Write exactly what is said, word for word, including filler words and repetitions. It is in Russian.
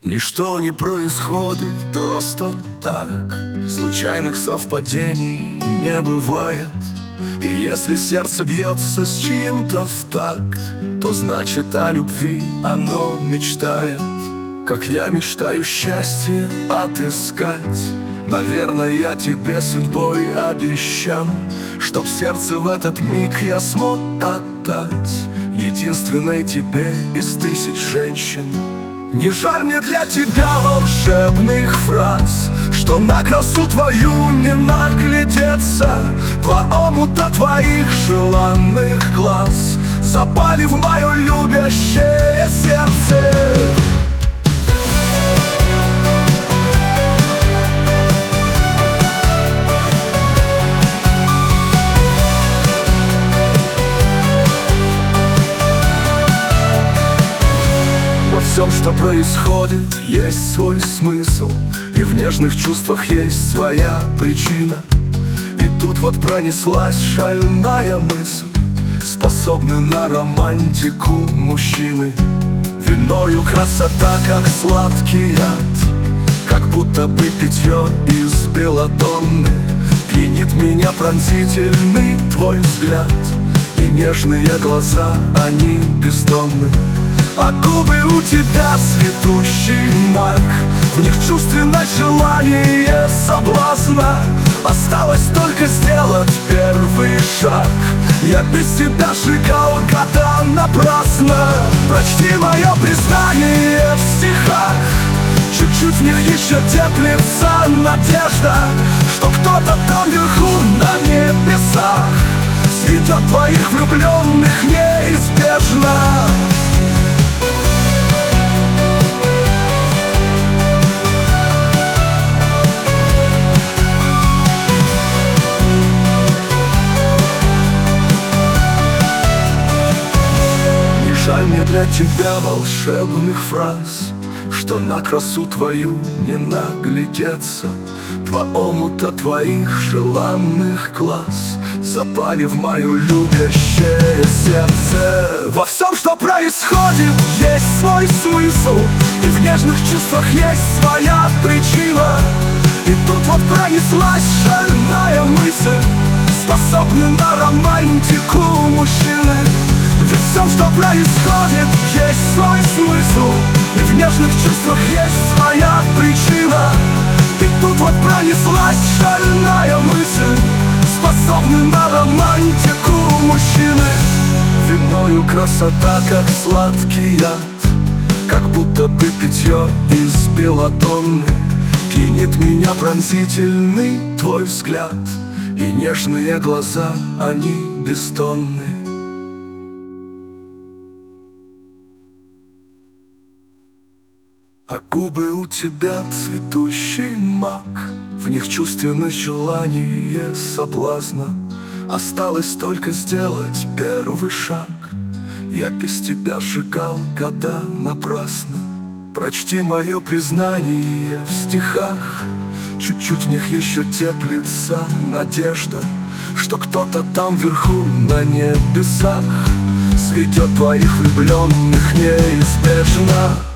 Ничто не происходит просто так, случайных совпадений не бывает. И если сердце бьется с чьим-то в такт, то значит о любви оно мечтает. Как я мечтаю счастье отыскать, наверное, я тебе судьбой обещал, чтоб сердце в этот миг я смог отдать единственной тебе из тысяч женщин. Не жаль мне для тебя волшебных фраз, что на красу твою не наглядеться. Два омута твоих желанных глаз запали в мое любящее сердце. Во всем, что происходит, есть свой смысл, и в нежных чувствах есть своя причина. И тут вот пронеслась шальная мысль: способны на романтику мужчины. Виною красота, как сладкий яд, как будто бы питье из белладонны. Пьянит меня пронзительный твой взгляд, и нежные глаза, они бездонны. А губы у тебя цветущий мак, в них чувственное желание соблазна. Осталось только сделать первый шаг. Я без тебя сжигал года напрасно. Прочти мое признание в стихах, чуть-чуть в них еще теплится надежда, что кто-то там вверху на небесах сведет твоих влюбленных неизбежно. Жаль мне для тебя волшебных фраз, что на красу твою не наглядеться. Два омута твоих желанных глаз запали в мое любящее сердце. Во всем, что происходит, есть свой смысл, и в нежных чувствах есть своя причина. И тут вот пронеслась шальная мысль: способны на романтику мужчины. Ведь в всем, что происходит, есть свой смысл, и в нежных чувствах есть своя причина. И тут вот пронеслась шальная мысль: способны на романтику мужчины. Виною красота, как сладкий яд, как будто бы питье из белладонны. Пьянит меня пронзительный твой взгляд, и нежные глаза, они бездонны. А губы у тебя цветущий мак, в них чувственное желание соблазна. Осталось только сделать первый шаг. Я без тебя сжигал года напрасно. Прочти мое признание в стихах, чуть-чуть в них еще теплится надежда, что кто-то там вверху на небесах сведет твоих влюбленных неизбежно.